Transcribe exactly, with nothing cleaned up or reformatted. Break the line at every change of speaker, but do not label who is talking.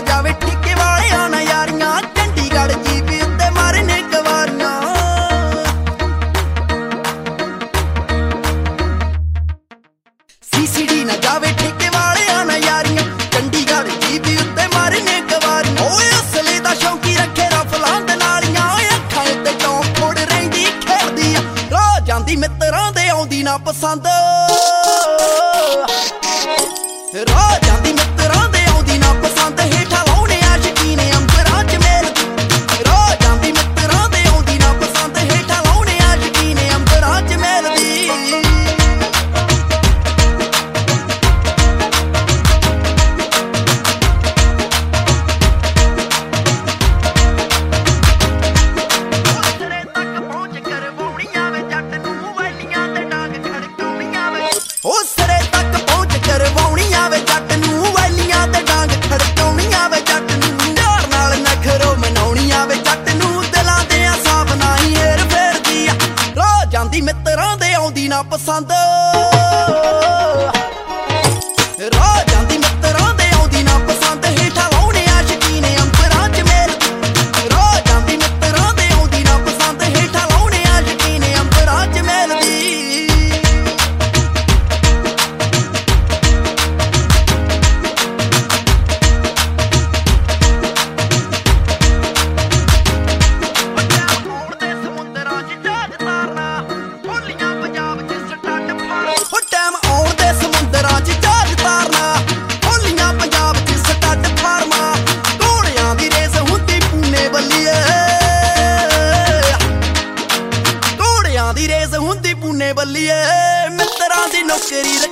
ਜਾਵੇ ਠੇਕੇ ਵਾਲਿਆਂ ਨਾਲ ਯਾਰੀਆਂ ਚੰਡੀਗੜ੍ਹ ਜੀਪੀ ਉੱਤੇ ਮਾਰਨੇ ਕਵਾਰੀਆਂ ਸੀਸੀਡੀ ਨਾ ਜਾਵੇ ਠੇਕੇ ਵਾਲਿਆਂ ਨਾਲ ਯਾਰੀਆਂ ਚੰਡੀਗੜ੍ਹ ਜੀਪੀ ਉੱਤੇ ਮਾਰਨੇ ਕਵਾਰੀਆਂ ਓਏ ਅਸਲੇ ਦਾ ਸ਼ੌਂਕੀ ਰੱਖੇ ਰਫਲਾਂ ਦੇ ਨਾਲੀਆਂ ਓਏ ਅੱਖਾਂ ਉੱਤੇ ਚੌਂਕ ਫੋੜ ਰਹਿੰਦੀ ਖੇਡਦੀ ਆ ਰਾਹ ਜਾਂਦੀ ਮਿੱਤਰਾਂ ਦੇ ਆਉਂਦੀ ਨਾ ਪਸੰਦ ਰਾਹ ਜਾਂਦੀ ਮਿੱਤਰਾਂ ਦੇ ਆਉਂਦੀ ਨਾ ਪਸੰਦ ਹੇਠਾਂ ਲਾਉਣੇ ਆਸ਼ਕੀ ਨੇ ਅੰਬਰਾਂ ਚ ਮੇਲਦੀ ਰਾਹ ਜਾਂਦੀ ਮਿੱਤਰਾਂ ਦੇ ਆਉਂਦੀ ਨਾ ਪਸੰਦ ਹੇਠਾਂ ਲਾਉਣੇ ਆਸ਼ਕੀ ਨੇ ਅੰਬਰਾਂ ਚ ਮੇਲਦੀ ਉਹ ਸਿਰੇ ਤੱਕ ਪਹੁੰਚ ਕਰਵਾਉਣੀਆਂ ਵੇ ਜੱਟ ਨੂੰ ਵੈਲੀਆਂ ਤੇ ਡਾਂਗ ਖੜਕਾਉਣੀਆਂ ਵੇ ਜੱਟ ਨੂੰ ਪਿਆਰ ਨਾਲ ਨਖਰੋ ਮਨਾਉਣੀਆਂ ਵੇ ਜੱਟ ਨੂੰ ਦਿਲਾਂ ਦੇ ਸਾਫ ਨਾ ਹੀ ਹੇਰ ਫੇਰਦੀ ਆ ਰਾਹ ਜਾਂਦੀ ਮਿੱਤਰਾਂ ਦੇ ਆਉਂਦੀ ਨਾ ਪਸੰਦ ਰਾਹ ਜਾਂਦੀ ਮਿੱਤਰਾਂ ਦੇ ਆਉਂਦੀ ਨਾ ਪਸੰਦ ਹੇਠਾਂ ਲਾਉਣੇ ਆਸ਼ਕੀ ਨੇ ਅੰਬਰਾਂ ਚ ਮੇਲਦੀ ਰਾਹ ਜਾਂਦੀ ਮਿੱਤਰਾਂ ਦੇ ਆਉਂਦੀ ਨਾ ਪਸੰਦ ਹੇਠਾਂ ਲਾਉਣੇ ਆਸ਼ਕੀ ਨੇ ਅੰਬਰਾਂ ਚ ਮੇਲਦੀ ਦੀ ਰੇਸ ਹੁੰਦੀ ਪੂਨੇ ਬੱਲੀਏ ਮਿੱਤਰਾਂ ਦੀ ਨੌਕਰੀ